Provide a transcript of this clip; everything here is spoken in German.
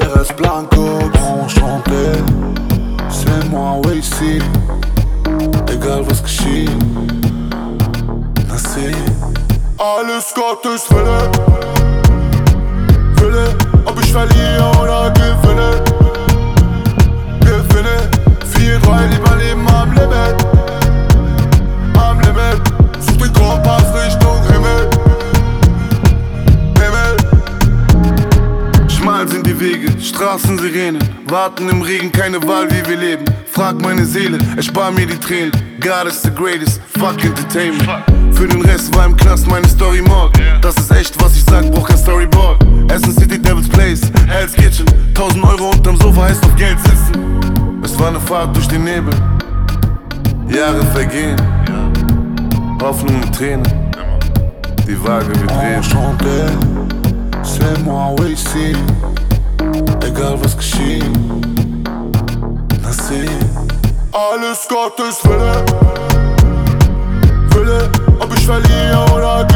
reste blanco, enchanté. C'est moi, oui, ici. Egal was geschieht. Nassi. Alles Gottes Wille. Wille, ob ich verliere oder gewinne. Gewinne. 4-3, lieber Leben am Limit. Am Limit. Such den Kompass Richtung Himmel. Schmal sind die Wege, Straßensirenen, warten im Regen, keine Wahl, wie wir leben. Frag meine Seele, erspar mir die Tränen. God is the greatest, fuck entertainment. Für den Rest war im Knast meine Story Mord. Das ist echt, was ich sag, brauch kein Storyboard. Essen City, Devil's Place, Hell's Kitchen. 1000 Euro unterm Sofa heißt auf Geld sitzen. Es war eine Fahrt durch den Nebel. Jahre vergehen, Hoffnung und Tränen. Die Waage wird drehen. C'est moi, oui, ici. Egal was geschieht. Nassi. Alles Gottes Wille. Wille, ob ich verliere oder